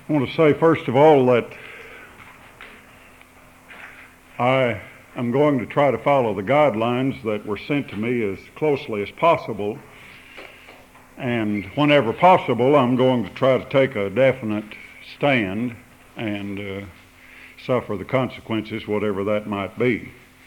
I want to say, first of all, that I am going to try to follow the guidelines that were sent to me as closely as possible. And whenever possible, I'm going to try to take a definite stand and suffer the consequences, whatever that might be.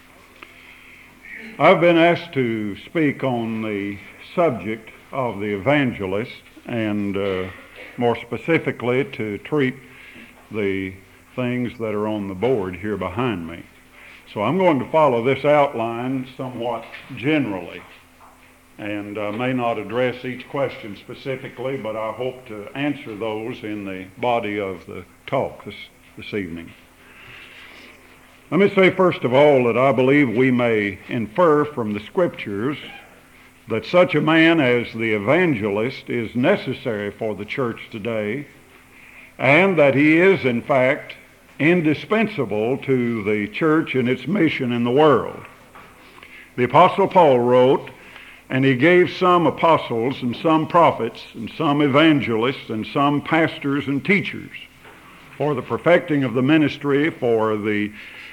I've been asked to speak on the subject of the evangelist and more specifically to treat the things that are on the board here behind me. So I'm going to follow this outline somewhat generally, and I may not address each question specifically, but I hope to answer those in the body of the talk this evening. Let me say first of all that I believe we may infer from the Scriptures that such a man as the evangelist is necessary for the church today, and that he is in fact indispensable to the church in its mission in the world. The Apostle Paul wrote, and he gave some apostles and some prophets and some evangelists and some pastors and teachers for the perfecting of the ministry, for the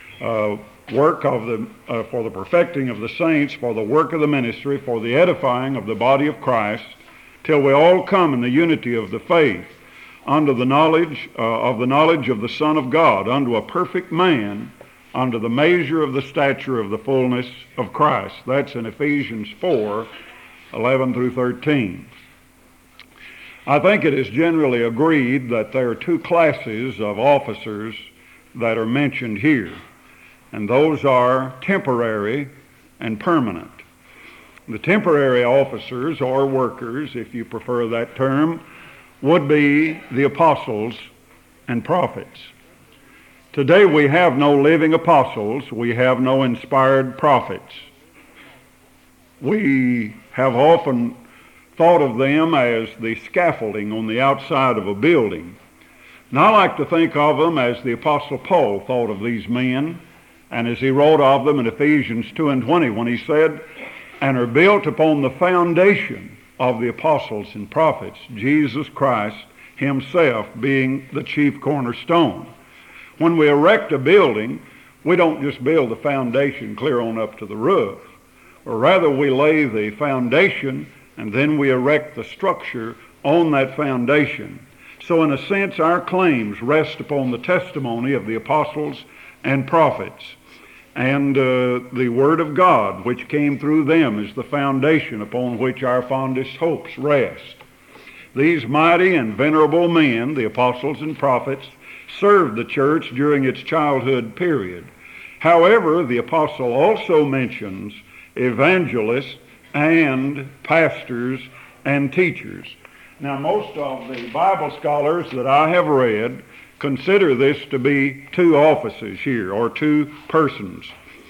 for the perfecting of the saints, for the work of the ministry, for the edifying of the body of Christ, till we all come in the unity of the faith, unto the knowledge of the Son of God, unto a perfect man, unto the measure of the stature of the fullness of Christ. That's in Ephesians 4:11 through 13. I think it is generally agreed that there are two classes of officers that are mentioned here, and those are temporary and permanent. The temporary officers, or workers, if you prefer that term, would be the apostles and prophets. Today we have no living apostles, we have no inspired prophets. We have often thought of them as the scaffolding on the outside of a building. And I like to think of them as the Apostle Paul thought of these men, and as he wrote of them in Ephesians 2:20, when he said, and are built upon the foundation of the apostles and prophets, Jesus Christ himself being the chief cornerstone. When we erect a building, we don't just build the foundation clear on up to the roof, or rather we lay the foundation and then we erect the structure on that foundation. So in a sense, our claims rest upon the testimony of the apostles and prophets. And the Word of God, which came through them, is the foundation upon which our fondest hopes rest. These mighty and venerable men, the apostles and prophets, served the church during its childhood period. However, the apostle also mentions evangelists and pastors and teachers. Now, most of the Bible scholars that I have read consider this to be two offices here, or two persons.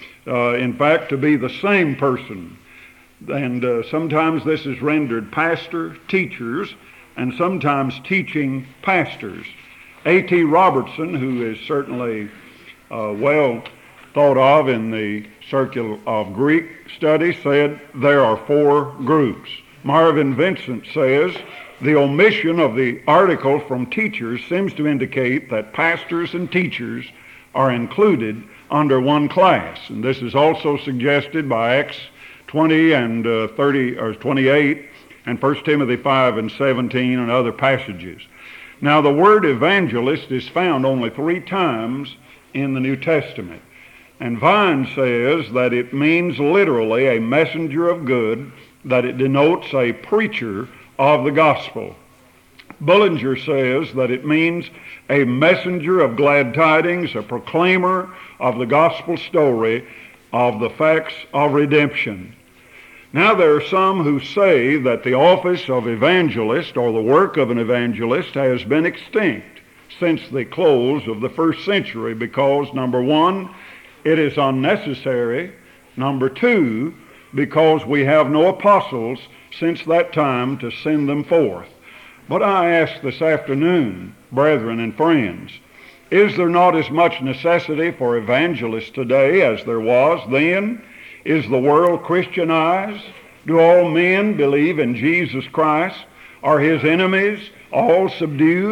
In fact, to be the same person. And sometimes this is rendered pastor, teachers, and sometimes teaching pastors. A.T. Robertson, who is certainly well thought of in the circle of Greek study, said there are four groups. Marvin Vincent says, the omission of the article from teachers seems to indicate that pastors and teachers are included under one class. And this is also suggested by Acts 20 and 30 or 28 and 1 Timothy 5 and 17 and other passages. Now the word evangelist is found only 3 times in the New Testament. And Vine says that it means literally a messenger of good, that it denotes a preacher of the gospel. Bullinger says that it means a messenger of glad tidings, a proclaimer of the gospel story of the facts of redemption. Now there are some who say that the office of evangelist, or the work of an evangelist, has been extinct since the close of the first century because, number one, it is unnecessary. Number two, because we have no apostles since that time to send them forth. But I ask this afternoon, brethren and friends, is there not as much necessity for evangelists today as there was then? Is the world Christianized? Do all men believe in Jesus Christ? Are his enemies all subdued?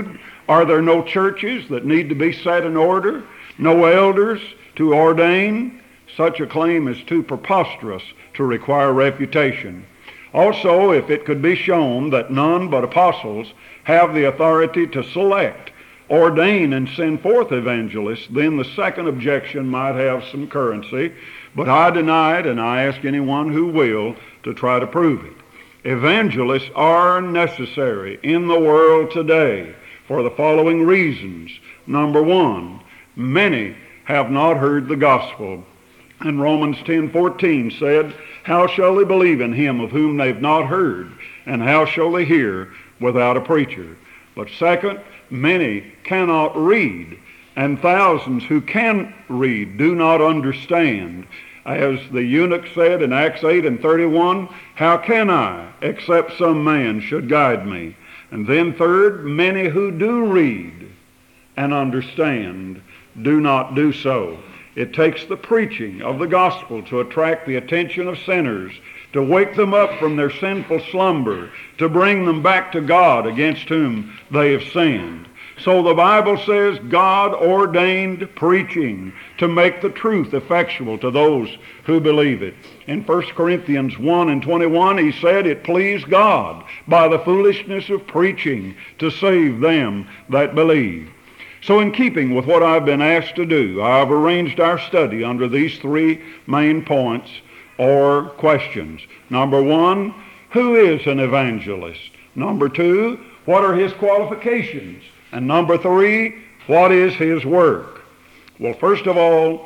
Are there no churches that need to be set in order? No elders to ordain? Such a claim is too preposterous to require refutation. Also, if it could be shown that none but apostles have the authority to select, ordain, and send forth evangelists, then the second objection might have some currency, but I deny it, and I ask anyone who will to try to prove it. Evangelists are necessary in the world today for the following reasons. Number one, many have not heard the gospel. And Romans 10:14 said, how shall they believe in him of whom they've not heard? And how shall they hear without a preacher? But second, many cannot read, and thousands who can read do not understand. As the eunuch said in Acts 8:31, how can I, except some man should guide me? And then third, many who do read and understand do not do so. It takes the preaching of the gospel to attract the attention of sinners, to wake them up from their sinful slumber, to bring them back to God against whom they have sinned. So the Bible says God ordained preaching to make the truth effectual to those who believe it. In 1 Corinthians 1:21, he said it pleased God by the foolishness of preaching to save them that believe. So in keeping with what I've been asked to do, I've arranged our study under these three main points or questions. Number one, who is an evangelist? Number two, what are his qualifications? And number three, what is his work? Well, first of all,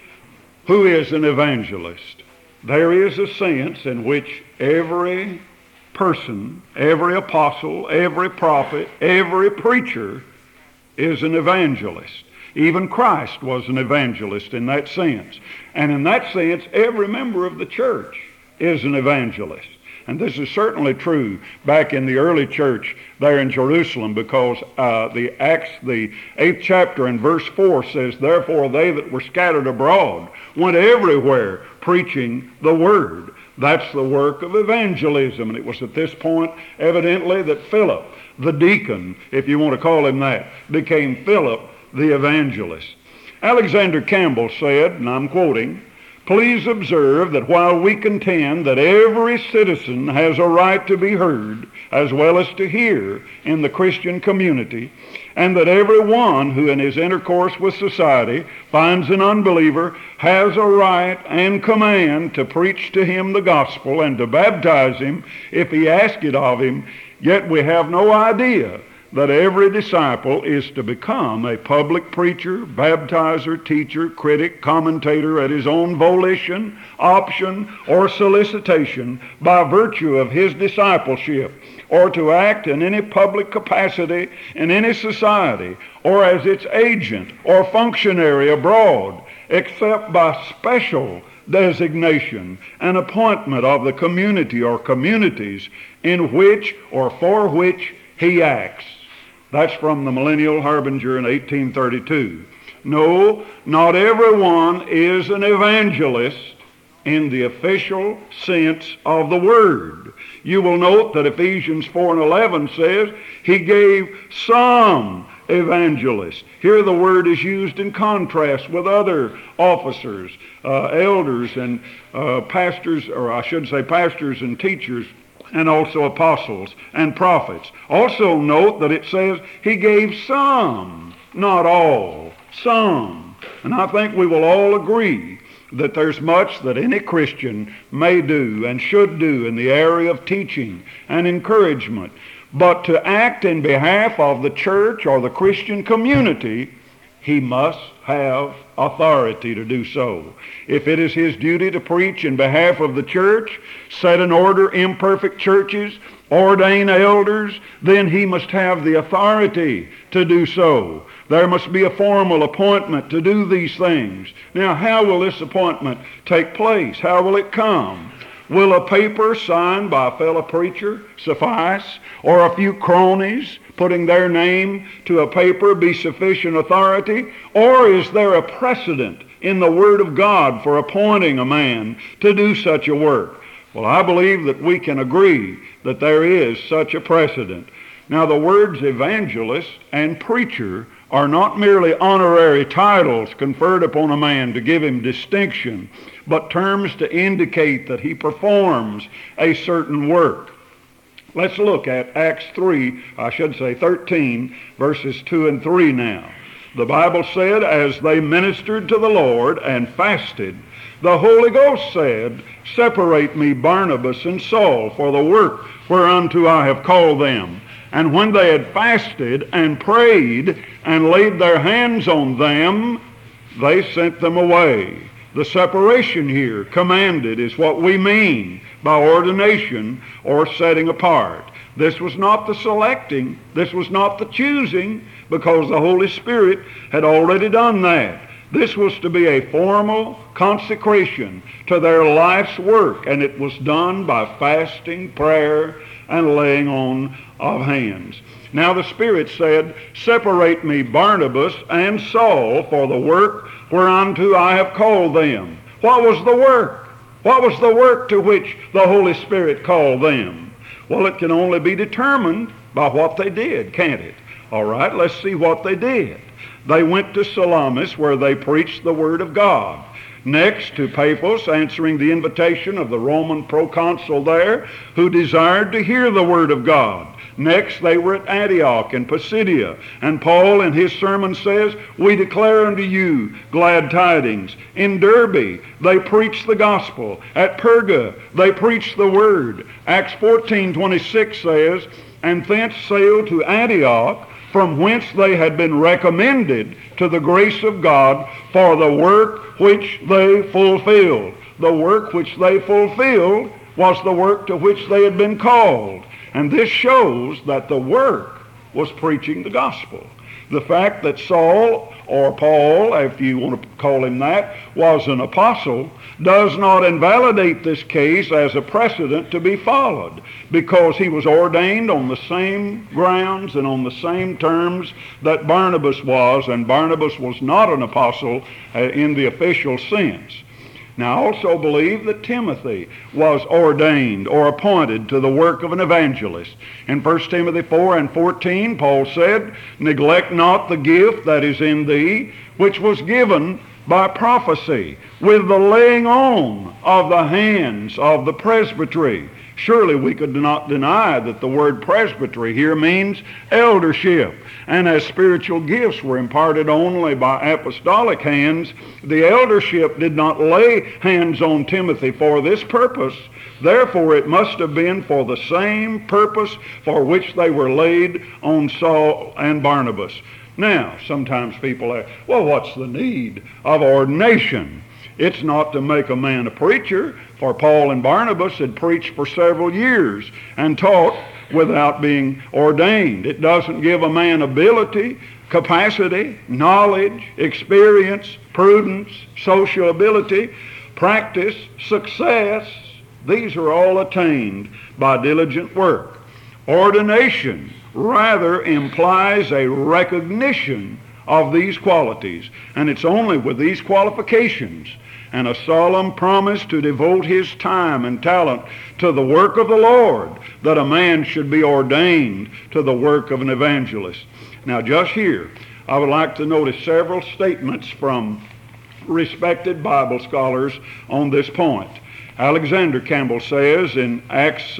who is an evangelist? There is a sense in which every person, every apostle, every prophet, every preacher is an evangelist. Even Christ was an evangelist in that sense. And in that sense, every member of the church is an evangelist. And this is certainly true back in the early church there in Jerusalem, because the Acts, the 8th chapter and verse 4 says, therefore they that were scattered abroad went everywhere preaching the word. That's the work of evangelism. And it was at this point, evidently, that Philip, the deacon, if you want to call him that, became Philip the evangelist. Alexander Campbell said, and I'm quoting, please observe that while we contend that every citizen has a right to be heard as well as to hear in the Christian community, and that every one who in his intercourse with society finds an unbeliever has a right and command to preach to him the gospel and to baptize him if he asks it of him, yet we have no idea that every disciple is to become a public preacher, baptizer, teacher, critic, commentator at his own volition, option, or solicitation by virtue of his discipleship, or to act in any public capacity in any society, or as its agent or functionary abroad, except by special designation and appointment of the community or communities in which or for which he acts. That's from the Millennial Harbinger in 1832. No, not everyone is an evangelist in the official sense of the word. You will note that Ephesians 4:11 says he gave some evangelists. Here the word is used in contrast with other officers, elders and pastors, or I should say pastors and teachers, and also apostles and prophets. Also note that it says he gave some, not all, some. And I think we will all agree that there's much that any Christian may do and should do in the area of teaching and encouragement. But to act in behalf of the church or the Christian community, he must have authority to do so. If it is his duty to preach in behalf of the church, set in order imperfect churches, ordain elders, then he must have the authority to do so. There must be a formal appointment to do these things. Now, how will this appointment take place? How will it come? Will a paper signed by a fellow preacher suffice? Or a few cronies putting their name to a paper be sufficient authority? Or is there a precedent in the Word of God for appointing a man to do such a work? Well, I believe that we can agree that there is such a precedent. Now, the words evangelist and preacher are not merely honorary titles conferred upon a man to give him distinction, but terms to indicate that he performs a certain work. Let's look at Acts 13, verses 2 and 3 now. The Bible said, as they ministered to the Lord and fasted, the Holy Ghost said, separate me Barnabas and Saul for the work whereunto I have called them. And when they had fasted and prayed and laid their hands on them, they sent them away. The separation here commanded is what we mean by ordination or setting apart. This was not the selecting, this was not the choosing, because the Holy Spirit had already done that. This was to be a formal consecration to their life's work, and it was done by fasting, prayer, and laying on of hands. Now the Spirit said, separate me Barnabas and Saul for the work whereunto I have called them. What was the work? What was the work to which the Holy Spirit called them? Well, it can only be determined by what they did, can't it? All right, let's see what they did. They went to Salamis, where they preached the Word of God. Next to Paphos, answering the invitation of the Roman proconsul there, who desired to hear the Word of God. Next, they were at Antioch in Pisidia, and Paul in his sermon says, we declare unto you glad tidings. In Derbe, they preached the gospel. At Perga, they preached the Word. Acts 14:26 says, and thence sailed to Antioch, from whence they had been recommended to the grace of God for the work which they fulfilled. The work which they fulfilled was the work to which they had been called. And this shows that the work was preaching the gospel. The fact that Saul, or Paul, if you want to call him that, was an apostle, does not invalidate this case as a precedent to be followed, because he was ordained on the same grounds and on the same terms that Barnabas was, and Barnabas was not an apostle in the official sense. Now, I also believe that Timothy was ordained or appointed to the work of an evangelist. In 1 Timothy 4:14, Paul said, neglect not the gift that is in thee, which was given by prophecy, with the laying on of the hands of the presbytery. Surely we could not deny that the word presbytery here means eldership. And as spiritual gifts were imparted only by apostolic hands, the eldership did not lay hands on Timothy for this purpose. Therefore it must have been for the same purpose for which they were laid on Saul and Barnabas. Now, sometimes people ask, well, what's the need of ordination? It's not to make a man a preacher, for Paul and Barnabas had preached for several years and taught without being ordained. It doesn't give a man ability, capacity, knowledge, experience, prudence, social ability, practice, success. These are all attained by diligent work. Ordination rather implies a recognition of these qualities, and it's only with these qualifications and a solemn promise to devote his time and talent to the work of the Lord that a man should be ordained to the work of an evangelist. Now, just here, I would like to notice several statements from respected Bible scholars on this point. Alexander Campbell says in Acts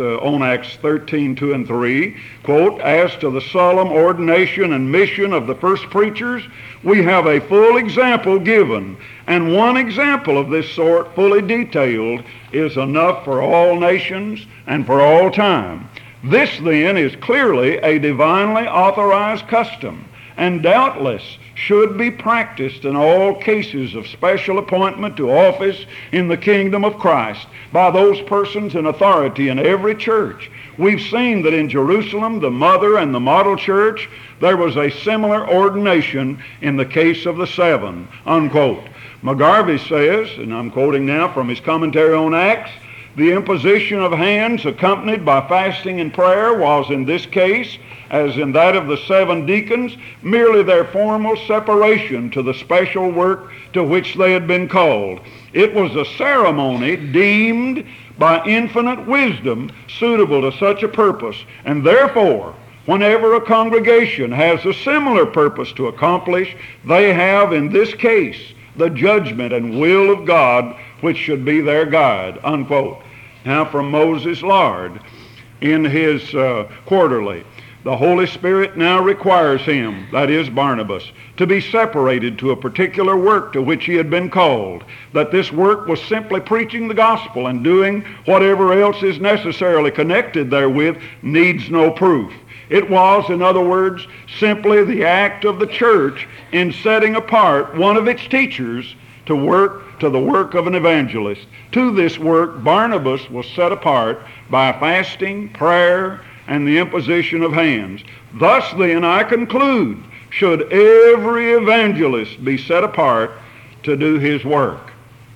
13:2 and 3, quote, as to the solemn ordination and mission of the first preachers, we have a full example given, and one example of this sort, fully detailed, is enough for all nations and for all time. This then is clearly a divinely authorized custom, and doubtless should be practiced in all cases of special appointment to office in the kingdom of Christ by those persons in authority in every church. We've seen that in Jerusalem, the mother and the model church, there was a similar ordination in the case of the seven, unquote. McGarvey says, and I'm quoting now from his commentary on Acts, the imposition of hands accompanied by fasting and prayer was in this case, as in that of the seven deacons, merely their formal separation to the special work to which they had been called. It was a ceremony deemed by infinite wisdom suitable to such a purpose, and therefore Whenever a congregation has a similar purpose to accomplish, they have in this case the judgment and will of God, which should be their guide, unquote. Now from Moses Lard in his quarterly, the Holy Spirit now requires him, that is Barnabas, to be separated to a particular work to which he had been called, that this work was simply preaching the gospel, and doing whatever else is necessarily connected therewith needs no proof. It was, in other words, simply the act of the church in setting apart one of its teachers to the work of an evangelist. To this work, Barnabas was set apart by fasting, prayer, and the imposition of hands. Thus then, I conclude, should every evangelist be set apart to do his work.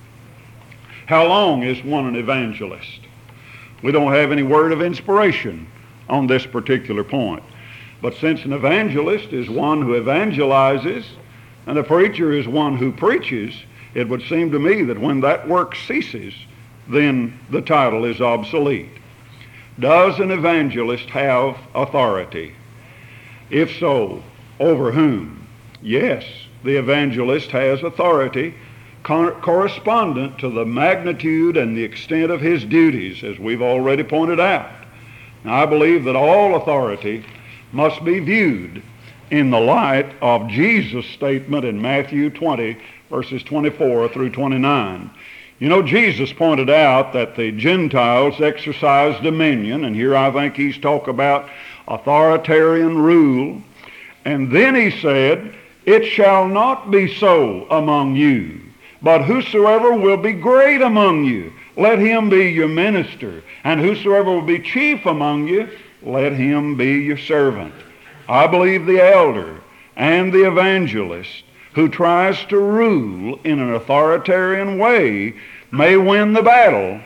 How long is one an evangelist? We don't have any word of inspiration on this particular point. But since an evangelist is one who evangelizes and a preacher is one who preaches, it would seem to me that when that work ceases, then the title is obsolete. Does an evangelist have authority? If so, over whom? Yes, the evangelist has authority correspondent to the magnitude and the extent of his duties, as we've already pointed out. Now, I believe that all authority must be viewed in the light of Jesus' statement in Matthew 20, verses 24 through 29. You know, Jesus pointed out that the Gentiles exercise dominion, and here I think he's talking about authoritarian rule. And then he said, "It shall not be so among you, but whosoever will be great among you, let him be your minister, and whosoever will be chief among you, let him be your servant." I believe the elder and the evangelist who tries to rule in an authoritarian way may win the battle,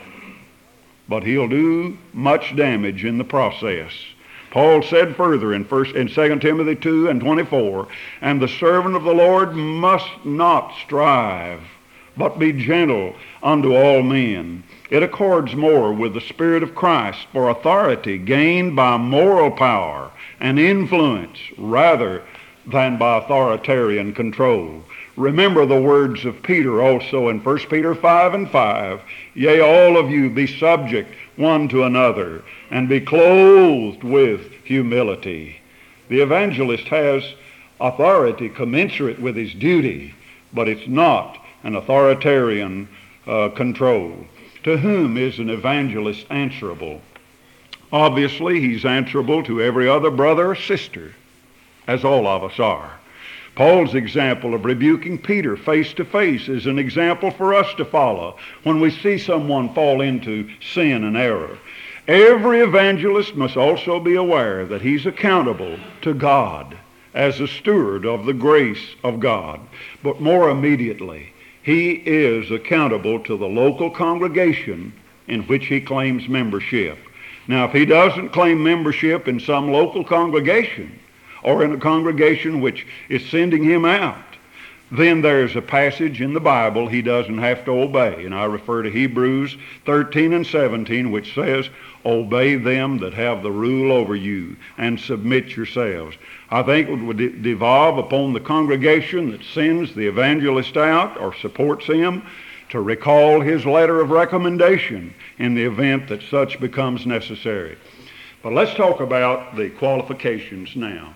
but he'll do much damage in the process. Paul said further in 2 Timothy 2 and 24, "And the servant of the Lord must not strive, but be gentle unto all men." It accords more with the Spirit of Christ for authority gained by moral power and influence rather than by authoritarian control. Remember the words of Peter also in 1 Peter 5 and 5, "Yea, all of you be subject one to another, and be clothed with humility." The evangelist has authority commensurate with his duty, but it's not an authoritarian control. To whom is an evangelist answerable? Obviously, he's answerable to every other brother or sister, as all of us are. Paul's example of rebuking Peter face to face is an example for us to follow when we see someone fall into sin and error. Every evangelist must also be aware that he's accountable to God as a steward of the grace of God. But more immediately, he is accountable to the local congregation in which he claims membership. Now, if he doesn't claim membership in some local congregation, or in a congregation which is sending him out, then there's a passage in the Bible he doesn't have to obey. And I refer to Hebrews 13 and 17, which says, "Obey them that have the rule over you, and submit yourselves." I think it would devolve upon the congregation that sends the evangelist out or supports him to recall his letter of recommendation in the event that such becomes necessary. But let's talk about the qualifications now.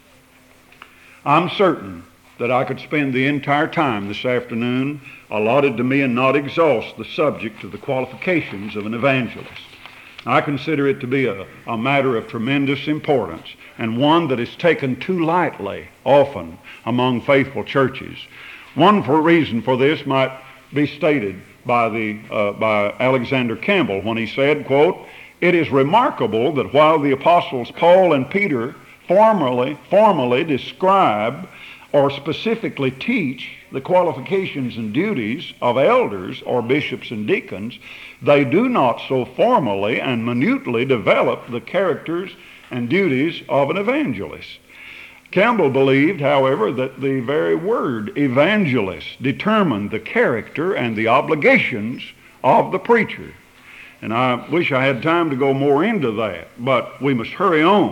I'm certain that I could spend the entire time this afternoon allotted to me and not exhaust the subject of the qualifications of an evangelist. I consider it to be a matter of tremendous importance, and one that is taken too lightly often among faithful churches. One reason for this might be stated by Alexander Campbell when he said, quote, "It is remarkable that while the apostles Paul and Peter formally describe or specifically teach the qualifications and duties of elders or bishops and deacons, they do not so formally and minutely develop the characters and duties of an evangelist." Campbell believed, however, that the very word evangelist determined the character and the obligations of the preacher. And I wish I had time to go more into that, but we must hurry on.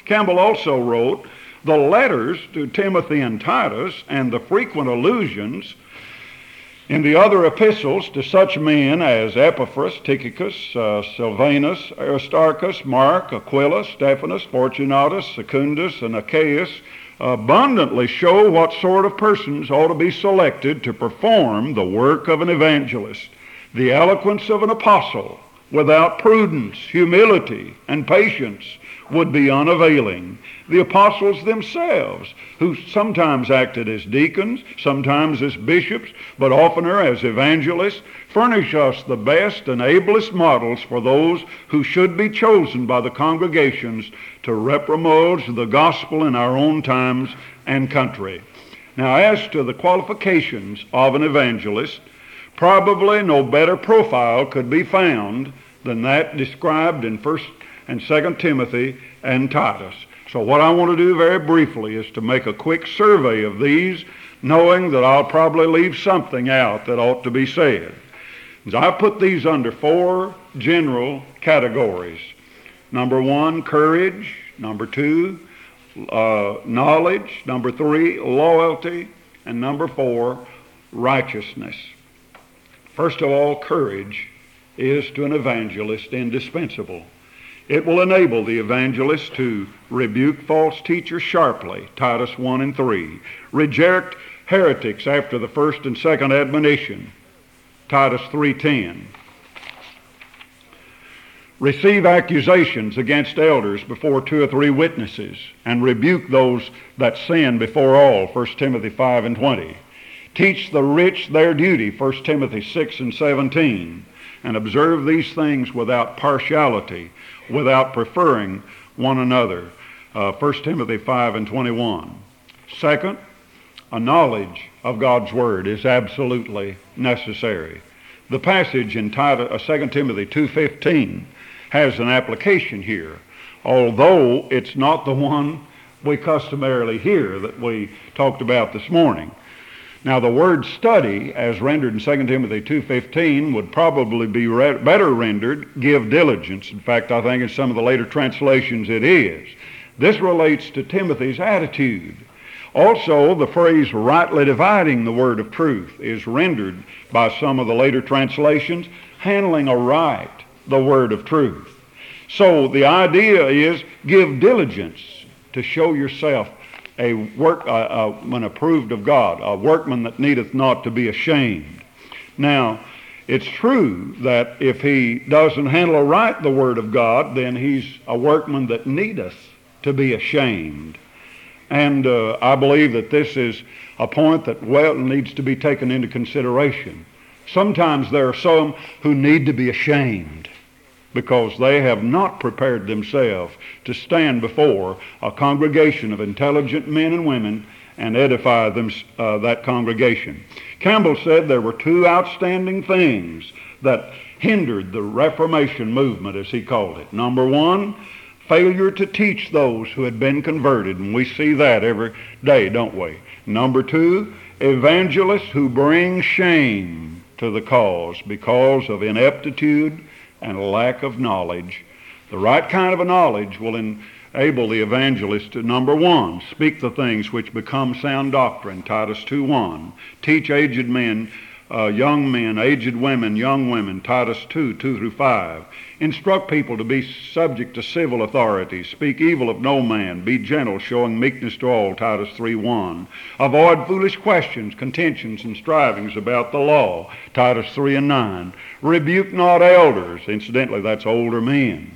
Campbell also wrote, the letters to Timothy and Titus and the frequent allusions in the other epistles to such men as Epaphras, Tychicus, Silvanus, Aristarchus, Mark, Aquila, Stephanus, Fortunatus, Secundus, and Achaeus abundantly show what sort of persons ought to be selected to perform the work of an evangelist. The eloquence of an apostle without prudence, humility, and patience would be unavailing. The apostles themselves, who sometimes acted as deacons, sometimes as bishops, but oftener as evangelists, furnish us the best and ablest models for those who should be chosen by the congregations to repromote the gospel in our own times and country. Now, as to the qualifications of an evangelist, probably no better profile could be found than that described in 1 and 2 Timothy and Titus. So what I want to do very briefly is to make a quick survey of these, knowing that I'll probably leave something out that ought to be said. So I put these under 4 general categories. Number 1, courage. Number 2, knowledge. Number 3, loyalty. And number 4, righteousness. First of all, courage is to an evangelist indispensable. It will enable the evangelist to rebuke false teachers sharply, Titus 1 and 3. Reject heretics after the first and second admonition, Titus 3:10. Receive accusations against elders before 2 or 3 witnesses, and rebuke those that sin before all, 1 Timothy 5 and 20. Teach the rich their duty, 1 Timothy 6 and 17. And observe these things without partiality, without preferring one another, 1 Timothy 5 and 21. Second, a knowledge of God's Word is absolutely necessary. The passage in 2 Timothy 2:15 has an application here, although it's not the one we customarily hear that we talked about this morning. Now, the word study, as rendered in 2 Timothy 2:15, would probably be better rendered, give diligence. In fact, I think in some of the later translations it is. This relates to Timothy's attitude. Also, the phrase rightly dividing the word of truth is rendered by some of the later translations, handling aright the word of truth. So the idea is give diligence to show yourself a workman approved of God, a workman that needeth not to be ashamed. Now, it's true that if he doesn't handle aright the word of God, then he's a workman that needeth to be ashamed. And I believe that this is a point that well needs to be taken into consideration. Sometimes there are some who need to be ashamed because they have not prepared themselves to stand before a congregation of intelligent men and women and edify that congregation. Campbell said there were 2 outstanding things that hindered the Reformation movement, as he called it. Number 1, failure to teach those who had been converted, and we see that every day, don't we? Number 2, evangelists who bring shame to the cause because of ineptitude and lack of knowledge. The right kind of a knowledge will enable the evangelist to, number 1, speak the things which become sound doctrine, Titus 2:1. Teach aged men, young men, aged women, young women, Titus 2:2-5. Instruct people to be subject to civil authorities. Speak evil of no man. Be gentle, showing meekness to all, Titus 3:1. Avoid foolish questions, contentions, and strivings about the law, Titus 3 and 9. Rebuke not elders. Incidentally, that's older men.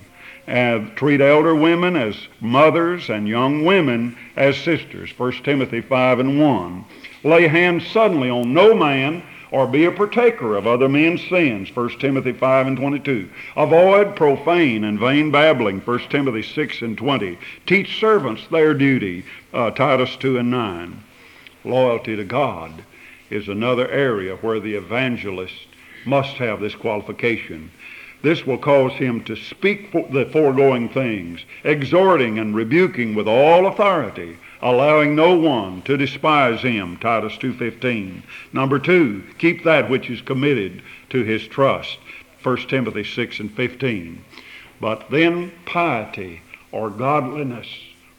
Treat elder women as mothers and young women as sisters, 1 Timothy 5 and 1. Lay hands suddenly on no man, or be a partaker of other men's sins, 1 Timothy 5 and 22. Avoid profane and vain babbling, 1 Timothy 6 and 20. Teach servants their duty, Titus 2 and 9. Loyalty to God is another area where the evangelist must have this qualification. This will cause him to speak the foregoing things, exhorting and rebuking with all authority, allowing no one to despise him, Titus 2:15. Number 2, keep that which is committed to his trust, 1 Timothy 6 and 15. But then piety or godliness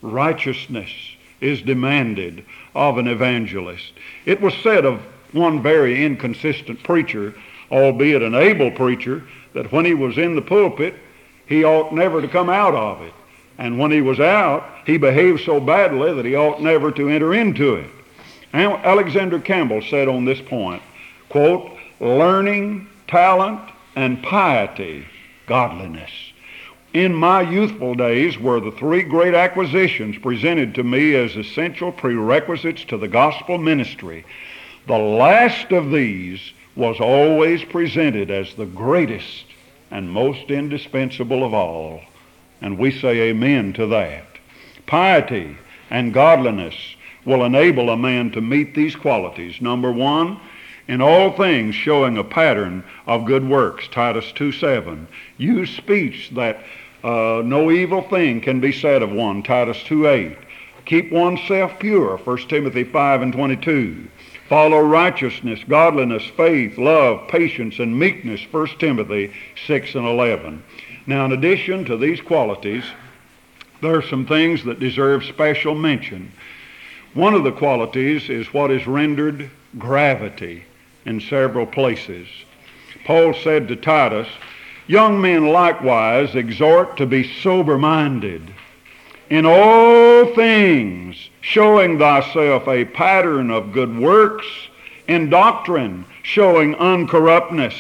righteousness is demanded of an evangelist. It was said of one very inconsistent preacher, albeit an able preacher, that when he was in the pulpit, he ought never to come out of it. And when he was out, he behaved so badly that he ought never to enter into it. And Alexander Campbell said on this point, quote, learning, talent, and piety, godliness. In my youthful days were the three great acquisitions presented to me as essential prerequisites to the gospel ministry. The last of these was always presented as the greatest and most indispensable of all. And we say amen to that. Piety and godliness will enable a man to meet these qualities. Number one, in all things showing a pattern of good works, Titus 2:7. Use speech that no evil thing can be said of one, Titus 2:8. Keep oneself pure, 1 Timothy 5:22. Follow righteousness, godliness, faith, love, patience, and meekness, 1 Timothy 6:11. Now, in addition to these qualities, there are some things that deserve special mention. One of the qualities is what is rendered gravity in several places. Paul said to Titus, young men likewise exhort to be sober-minded, in all things showing thyself a pattern of good works, in doctrine showing uncorruptness,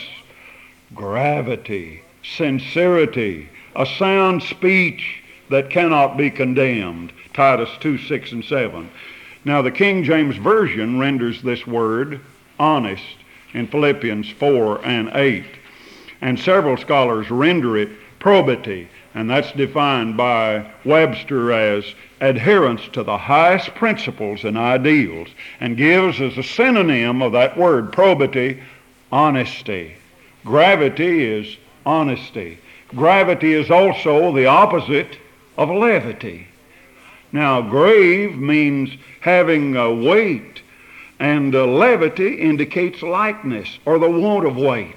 gravity, sincerity, a sound speech that cannot be condemned, Titus 2:6 and 7. Now the King James Version renders this word honest in Philippians 4:8. And several scholars render it probity, and that's defined by Webster as adherence to the highest principles and ideals, and gives as a synonym of that word probity, honesty. Gravity is honesty. Gravity is also the opposite of levity. Now, grave means having a weight, and levity indicates lightness or the want of weight.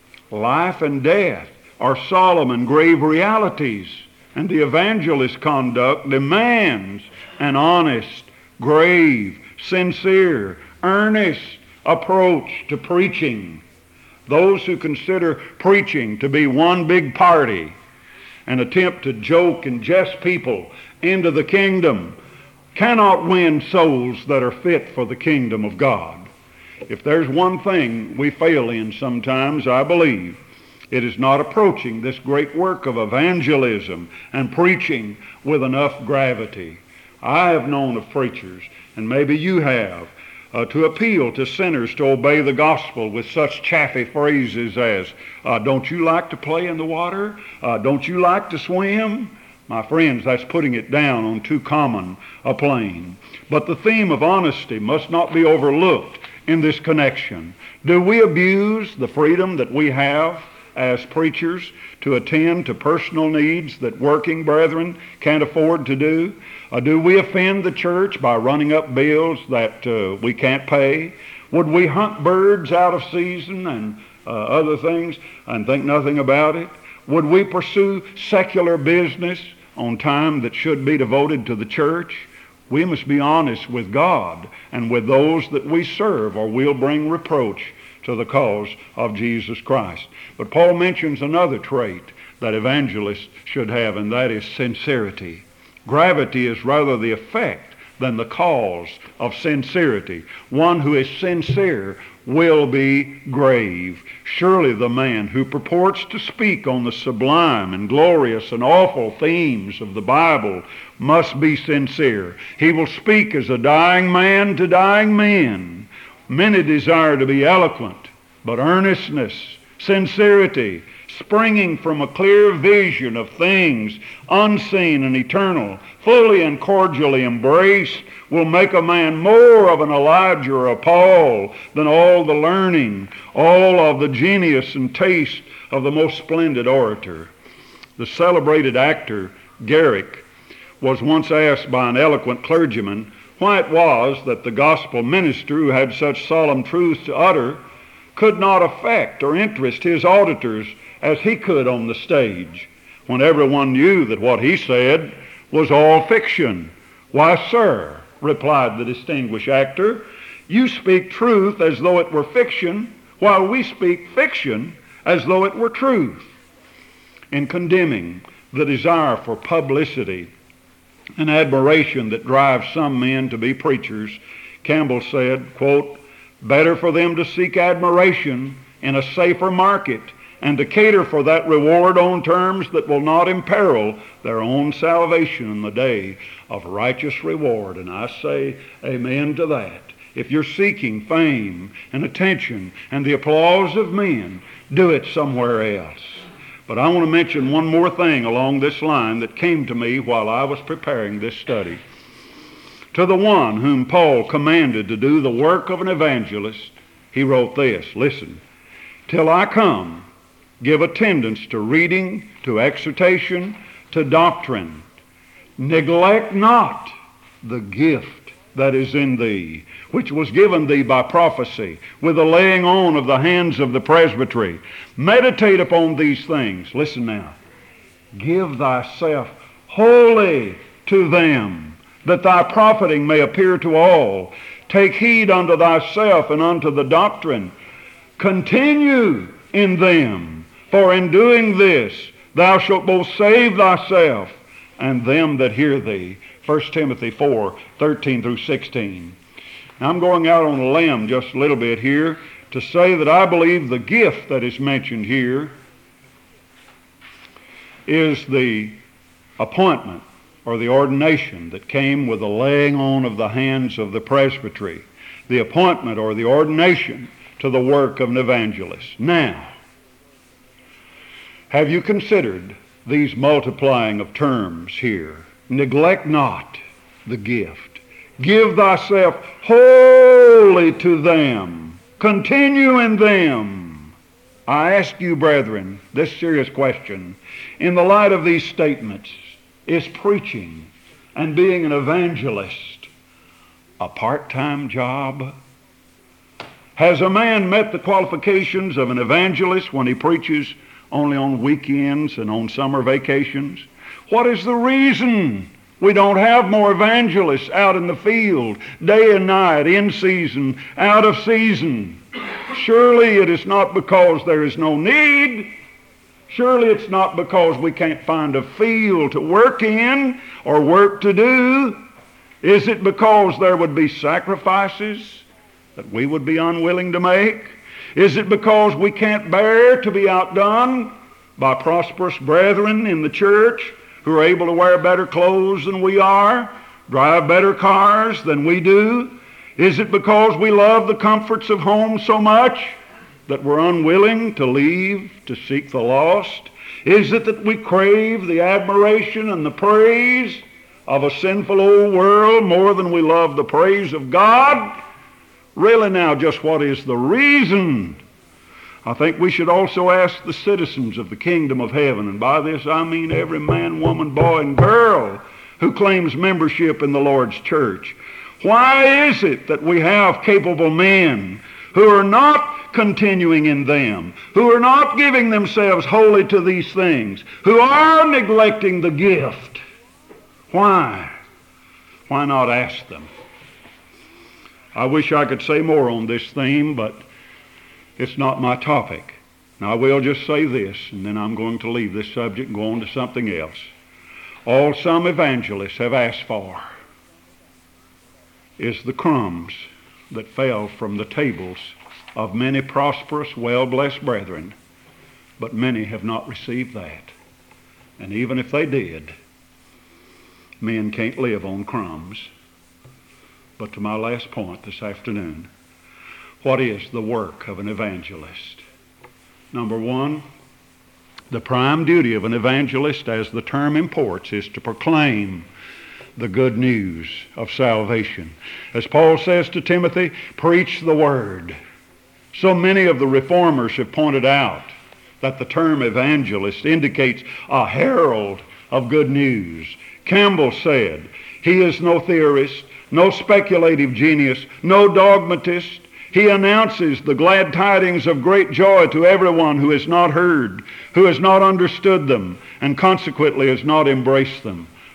Life and death are solemn and grave realities, and the evangelist's conduct demands an honest, grave, sincere, earnest approach to preaching. Those who consider preaching to be one big party and attempt to joke and jest people into the kingdom cannot win souls that are fit for the kingdom of God. If there's one thing we fail in sometimes, I believe, it is not approaching this great work of evangelism and preaching with enough gravity. I have known of preachers, and maybe you have, to appeal to sinners to obey the gospel with such chaffy phrases as, don't you like to play in the water? Don't you like to swim? My friends, that's putting it down on too common a plane. But the theme of honesty must not be overlooked in this connection. Do we abuse the freedom that we have as preachers to attend to personal needs that working brethren can't afford to do? Do we offend the church by running up bills that we can't pay? Would we hunt birds out of season and other things and think nothing about it? Would we pursue secular business on time that should be devoted to the church? We must be honest with God and with those that we serve, or we'll bring reproach to the cause of Jesus Christ. But Paul mentions another trait that evangelists should have, and that is sincerity. Gravity is rather the effect than the cause of sincerity. One who is sincere will be grave. Surely the man who purports to speak on the sublime and glorious and awful themes of the Bible must be sincere. He will speak as a dying man to dying men. Many desire to be eloquent, but earnestness, sincerity, springing from a clear vision of things unseen and eternal, fully and cordially embraced, will make a man more of an Elijah or a Paul than all the learning, all of the genius and taste of the most splendid orator. The celebrated actor Garrick was once asked by an eloquent clergyman why it was that the gospel minister who had such solemn truths to utter could not affect or interest his auditors as he could on the stage, when everyone knew that what he said was all fiction. Why, sir, replied the distinguished actor, you speak truth as though it were fiction, while we speak fiction as though it were truth. In condemning the desire for publicity and admiration that drives some men to be preachers, Campbell said, quote, better for them to seek admiration in a safer market and to cater for that reward on terms that will not imperil their own salvation in the day of righteous reward. And I say amen to that. If you're seeking fame and attention and the applause of men, do it somewhere else. But I want to mention one more thing along this line that came to me while I was preparing this study. To the one whom Paul commanded to do the work of an evangelist, he wrote this, listen, till I come, give attendance to reading, to exhortation, to doctrine. Neglect not the gift that is in thee, which was given thee by prophecy, with the laying on of the hands of the presbytery. Meditate upon these things. Listen now. Give thyself wholly to them, that thy profiting may appear to all. Take heed unto thyself and unto the doctrine. Continue in them, for in doing this thou shalt both save thyself and them that hear thee. 1 Timothy 4, 13 through 16. Now I'm going out on a limb just a little bit here to say that I believe the gift that is mentioned here is the appointment or the ordination that came with the laying on of the hands of the presbytery. The appointment or the ordination to the work of an evangelist. Now, have you considered these multiplying of terms here? Neglect not the gift. Give thyself wholly to them. Continue in them. I ask you, brethren, this serious question. In the light of these statements, is preaching and being an evangelist a part-time job? Has a man met the qualifications of an evangelist when he preaches only on weekends and on summer vacations? What is the reason we don't have more evangelists out in the field, day and night, in season, out of season? Surely it is not because there is no need. Surely it's not because we can't find a field to work in or work to do. Is it because there would be sacrifices that we would be unwilling to make? Is it because we can't bear to be outdone by prosperous brethren in the church who are able to wear better clothes than we are, drive better cars than we do? Is it because we love the comforts of home so much that we're unwilling to leave to seek the lost? Is it that we crave the admiration and the praise of a sinful old world more than we love the praise of God? Really now, just what is the reason? I think we should also ask the citizens of the kingdom of heaven, and by this I mean every man, woman, boy, and girl who claims membership in the Lord's church. Why is it that we have capable men who are not continuing in them, who are not giving themselves wholly to these things, who are neglecting the gift? Why? Why not ask them? I wish I could say more on this theme, but it's not my topic. Now I will just say this, and then I'm going to leave this subject and go on to something else. All some evangelists have asked for is the crumbs that fell from the tables of many prosperous, well-blessed brethren, but many have not received that. And even if they did, men can't live on crumbs. But to my last point this afternoon, what is the work of an evangelist? Number one, the prime duty of an evangelist, as the term imports, is to proclaim the good news of salvation. As Paul says to Timothy, preach the word. So many of the reformers have pointed out that the term evangelist indicates a herald of good news. Campbell said, he is no theorist, no speculative genius, no dogmatist. He announces the glad tidings of great joy to everyone who has not heard, who has not understood them, and consequently has not embraced them.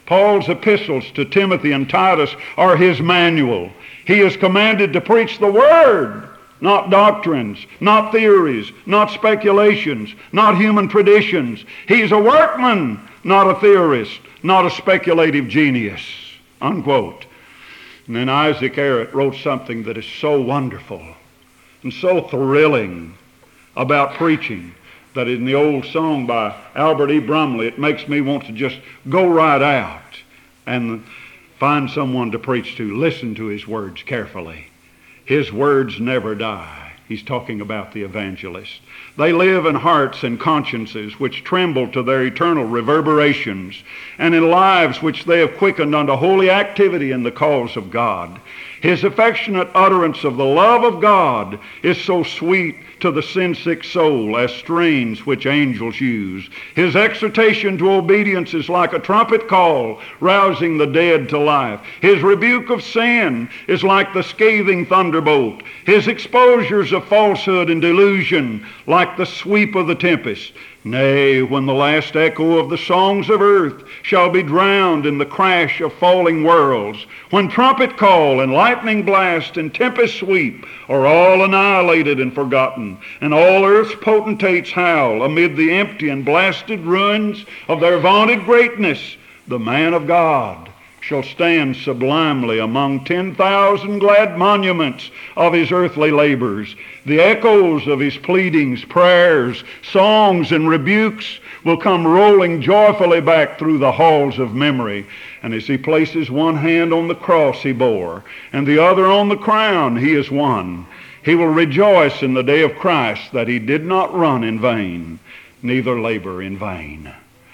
Paul's epistles to Timothy and Titus are his manual. He is commanded to preach the Word, not doctrines, not theories, not speculations, not human traditions. He's a workman, not a theorist, not a speculative genius. Unquote. And then Isaac Barrett wrote something that is so wonderful and so thrilling about preaching that in the old song by Albert E. Brumley, it makes me want to just go right out and find someone to preach to. Listen to his words carefully. His words never die. He's talking about the evangelist. They live in hearts and consciences which tremble to their eternal reverberations, and in lives which they have quickened unto holy activity in the cause of God. His affectionate utterance of the love of God is so sweet to the sin-sick soul as strains which angels use. His exhortation to obedience is like a trumpet call, rousing the dead to life. His rebuke of sin is like the scathing thunderbolt. His exposures of falsehood and delusion like the sweep of the tempest. Nay, when the last echo of the songs of earth shall be drowned in the crash of falling worlds, when trumpet call and lightning blast and tempest sweep are all annihilated and forgotten, and all earth's potentates howl amid the empty and blasted ruins of their vaunted greatness, the man of God shall stand sublimely among 10,000 glad monuments of his earthly labors. The echoes of his pleadings, prayers, songs, and rebukes will come rolling joyfully back through the halls of memory. And as he places one hand on the cross he bore, and the other on the crown he has won, he will rejoice in the day of Christ that he did not run in vain, neither labor in vain.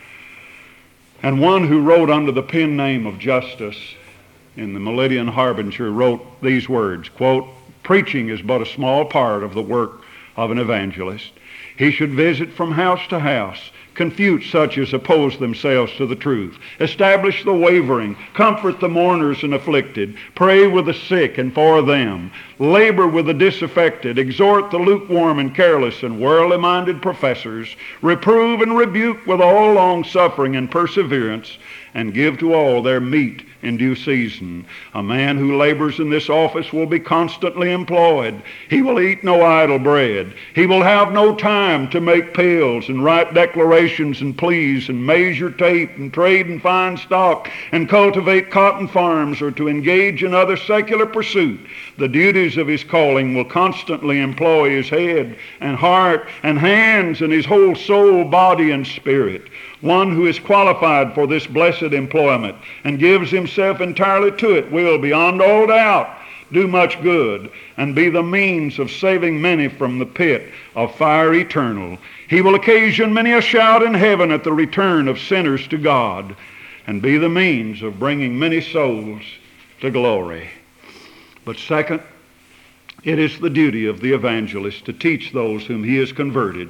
And one who wrote under the pen name of Justus in the Melidian Harbinger wrote these words, quote, "Preaching is but a small part of the work of an evangelist. He should visit from house to house, confute such as oppose themselves to the truth, establish the wavering, comfort the mourners and afflicted, pray with the sick and for them, labor with the disaffected, exhort the lukewarm and careless and worldly-minded professors, reprove and rebuke with all long-suffering and perseverance, and give to all their meat in due season. A man who labors in this office will be constantly employed. He will eat no idle bread. He will have no time to make pills and write declarations and pleas and measure tape and trade in fine stock and cultivate cotton farms or to engage in other secular pursuit. The duties of his calling will constantly employ his head and heart and hands and his whole soul, body, and spirit. One who is qualified for this blessed employment and gives himself entirely to it will, beyond all doubt, do much good and be the means of saving many from the pit of fire eternal. He will occasion many a shout in heaven at the return of sinners to God and be the means of bringing many souls to glory. But second, it is the duty of the evangelist to teach those whom he has converted.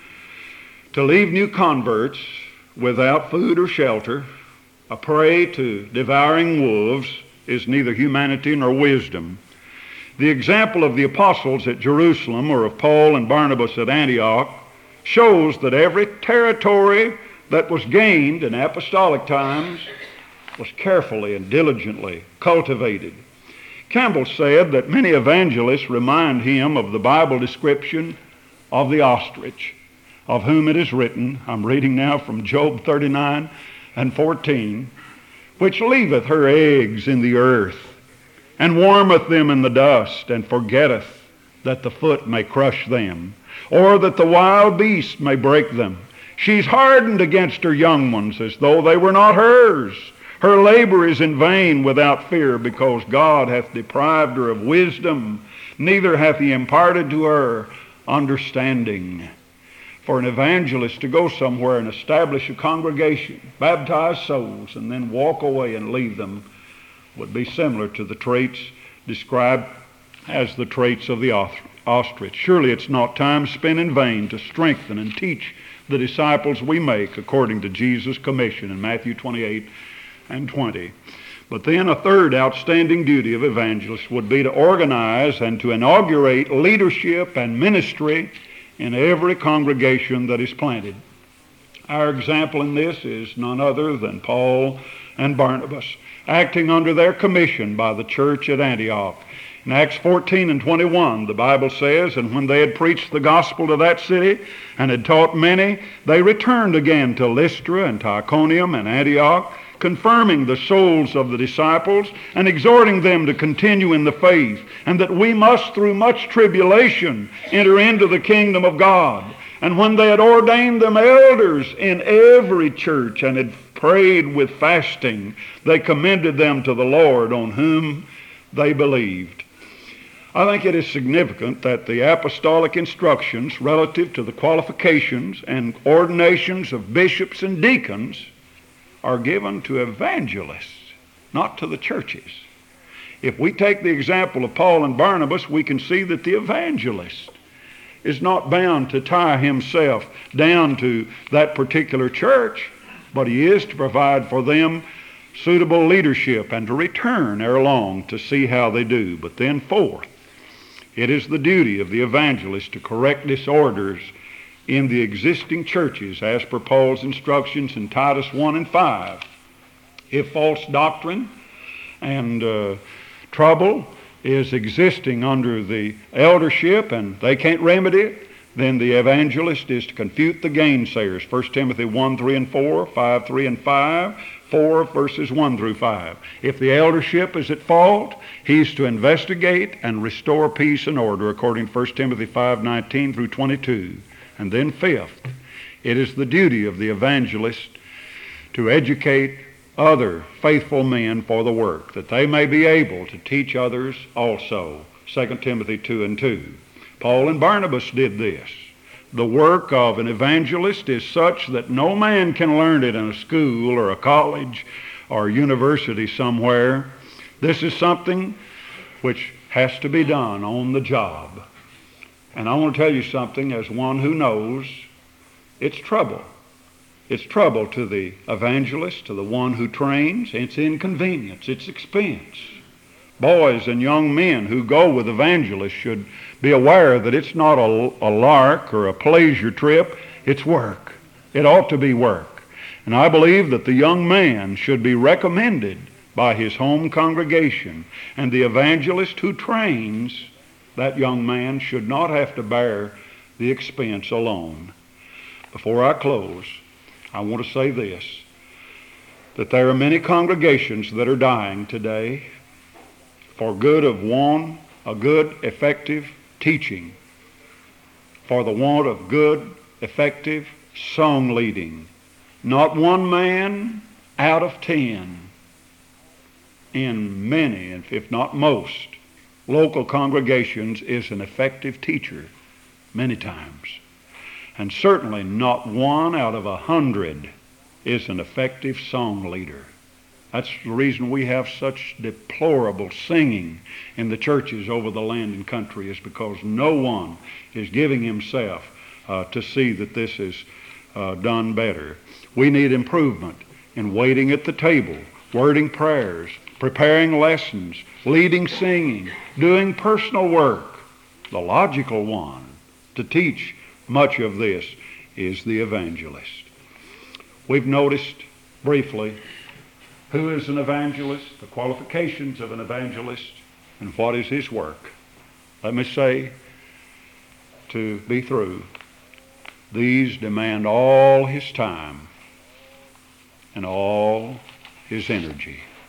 To leave new converts without food or shelter, a prey to devouring wolves, is neither humanity nor wisdom. The example of the apostles at Jerusalem or of Paul and Barnabas at Antioch shows that every territory that was gained in apostolic times was carefully and diligently cultivated. Campbell said that many evangelists remind him of the Bible description of the ostrich, of whom it is written, I'm reading now from Job 39 and 14, which leaveth her eggs in the earth, and warmeth them in the dust, and forgetteth that the foot may crush them, or that the wild beast may break them. She's hardened against her young ones as though they were not hers. Her labor is in vain without fear, because God hath deprived her of wisdom, neither hath he imparted to her understanding. For an evangelist to go somewhere and establish a congregation, baptize souls, and then walk away and leave them would be similar to the traits described as the traits of the ostrich. Surely it's not time spent in vain to strengthen and teach the disciples we make according to Jesus' commission in Matthew 28 and 20. But then a third outstanding duty of evangelists would be to organize and to inaugurate leadership and ministry in every congregation that is planted. Our example in this is none other than Paul and Barnabas, acting under their commission by the church at Antioch. In Acts 14 and 21, the Bible says, "And when they had preached the gospel to that city and had taught many, they returned again to Lystra and to Iconium and Antioch, confirming the souls of the disciples and exhorting them to continue in the faith, and that we must through much tribulation enter into the kingdom of God. And when they had ordained them elders in every church and had prayed with fasting, they commended them to the Lord on whom they believed." I think it is significant that the apostolic instructions relative to the qualifications and ordinations of bishops and deacons are given to evangelists, not to the churches. If we take the example of Paul and Barnabas, we can see that the evangelist is not bound to tie himself down to that particular church, but he is to provide for them suitable leadership and to return ere long to see how they do. But then fourth, it is the duty of the evangelist to correct disorders in the existing churches as per Paul's instructions in Titus 1 and 5. If false doctrine and trouble is existing under the eldership and they can't remedy it, then the evangelist is to confute the gainsayers. 1 Timothy 1, 3 and 4, 5, 3 and 5, 4 verses 1 through 5. If the eldership is at fault, he's to investigate and restore peace and order according to 1 Timothy 5, 19 through 22. And then fifth, it is the duty of the evangelist to educate other faithful men for the work, that they may be able to teach others also. 2 Timothy 2 and 2. Paul and Barnabas did this. The work of an evangelist is such that no man can learn it in a school or a college or a university somewhere. This is something which has to be done on the job. And I want to tell you something, as one who knows, it's trouble. It's trouble to the evangelist, to the one who trains. It's inconvenience. It's expense. Boys and young men who go with evangelists should be aware that it's not a lark or a pleasure trip. It's work. It ought to be work. And I believe that the young man should be recommended by his home congregation. And the evangelist who trains that young man should not have to bear the expense alone. Before I close, I want to say this, that there are many congregations that are dying today for good of want of good, effective teaching, for the want of good, effective song leading. Not one man out of 10 in many, if not most, local congregations is an effective teacher many times. And certainly not 1 out of 100 is an effective song leader. That's the reason we have such deplorable singing in the churches over the land and country, is because no one is giving himself to see that this is done better. We need improvement in waiting at the table, wording prayers, preparing lessons, leading singing, doing personal work. The logical one to teach much of this is the evangelist. We've noticed briefly who is an evangelist, the qualifications of an evangelist, and what is his work. Let me say, to be through, these demand all his time and all his energy.